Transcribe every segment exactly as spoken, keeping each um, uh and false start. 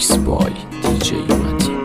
میکس بای دیجی متین.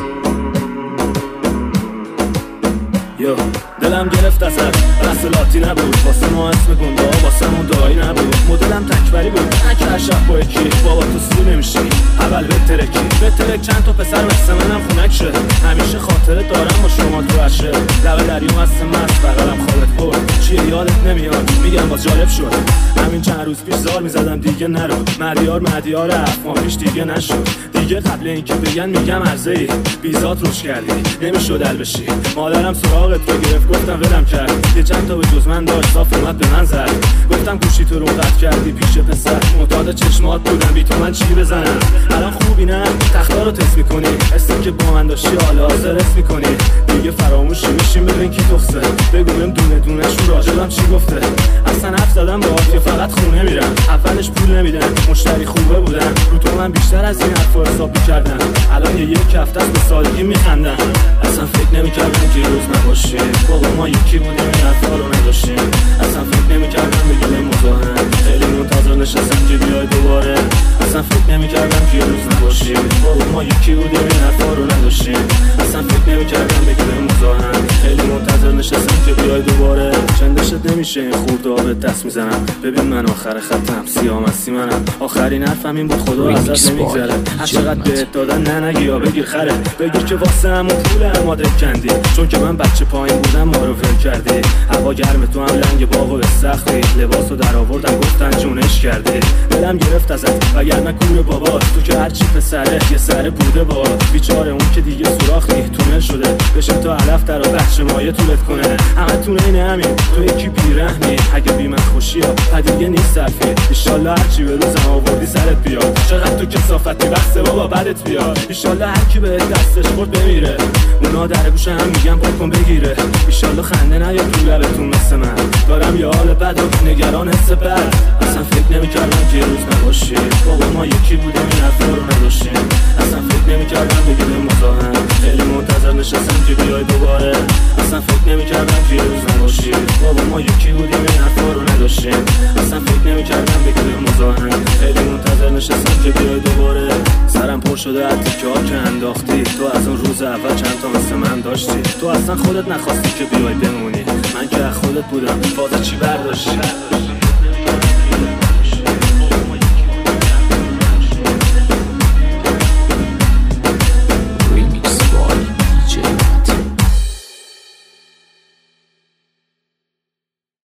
یو دلم گرفت ازت رسلاتی نبود، واسه ما اسم گنده ها واسه مون دایی نبود. مدلم تکبری بود نکه هر شب با یکی بابا تو سیر نمیشی اول به ترکی به ترک چند تا پسر مثل منم خونک شه. همیشه خاطره دارم با شما تو عشه لبه دریم هست مست بغلم خوابت برد چیه یادت نمیاد میگم باز جالب شد. همین چند روز پیش زار میزدم دیگه نرو مدیار مدیار افغان پیش دیگه نشد دیگه. قبل اینکه بگن میگم عرضه ای بیزات روش کردی نمیشد ال بشی. مادرم سراغت رو گرفت گفتم ولم کرد یه چند تا به جز من داشت صاف اومد به من زد. گفتم گوشی تو رو قطع کردی پیش پسر معتاد چشمات بودم بی تو من چی بزنم. الان خوبی نه تختا رو تست میکنی اسم که با من داشتی حالا حاضر اسم میکنی دیگه فراموشی میشیم ببین کی تخصه. بگویم دونه دونه شو راجبم چی گفته. اصلا حرف زدم باهات که فقط خونه میرم اولش پول نمیدن مشتری خوبه بودن رو تو من بیشتر از این حرفا حساب میکردن. الان یه یک هفته است به سادگی میخندن. اصلا فکر نمیکردم که روز نباشی بابا ما یکی بودیم این حرفا رو نداشتیم. اصلا فکر نمیکردم بگیم مزاحم خیلی منتظر نشستم که بیای دوباره. اصلا فکر نمیکردم که روز نباشی بابا ما یکی بودیم این حرفا رو نداشتیم. اصلا فکر نمیکردم بگیم مزاحم خیلی منتظر نشستم که بیای دوباره. چندشت نمیشه این خورده ها به دست میزنم ببین من آخر خطم سیامستی منم. آخرین حرفم این بود خدا ازت نمیگذره هر چقدر بهت دادن نه نگی یا بگیر خره. بگیر که واسه همون پول اماده کندی چون که من بچه پایین بودم ما رو ول کردی. هوا گرم تو هم لنگ باغ و سختی لباسو در آوردن گفتن جونش کردی. دلم گرفت ازت وگرنه کور بابا تو که هرچی پسره یه سره بوده با بیچاره اون که دیگه سوراخ نی تونل شده بشه تا علف در و بچه مایه طولت کنه. همه تونه اینه همین تو یکی بیرحمی اگه بی من خوشی ها پدیگه نیست صرفی. ایشالله هرچی به روزم آوردی سرت بیاد چقدر تو کسافتی بسته بابا بدت بیاد. ایشالله هرکی به دستش خورد بمیره اونا در گوشه هم میگن بکن بگیره. ایشالله خنده نیاد تو لبتون مثل من دارم یه حال بد و نگران حس بد. اصلا فکر نمیکردم که روز نباشی بابا ما یکی بودیم این حرفا رو نداشتیم. اصلا فکر نمیکردم بگیم مزاحم خیلی منتظر نشستم که بیای دوباره. اصلا فکر نمیکردم که روز نباشی بابا ما یکی بودیم این حرفا رو نداشتیم. اصلا فکر نمیکردم بگیم مزاحم خیلی منتظر نشستم که بیای دوباره. سرم پر شده از تیکه‌ها که انداختی تو از اون روز اول چند تا مثل من داشتی. تو اصلا خودت نخواستی که بیای بمونی من که از خودت بودم فاز چی برداشتی.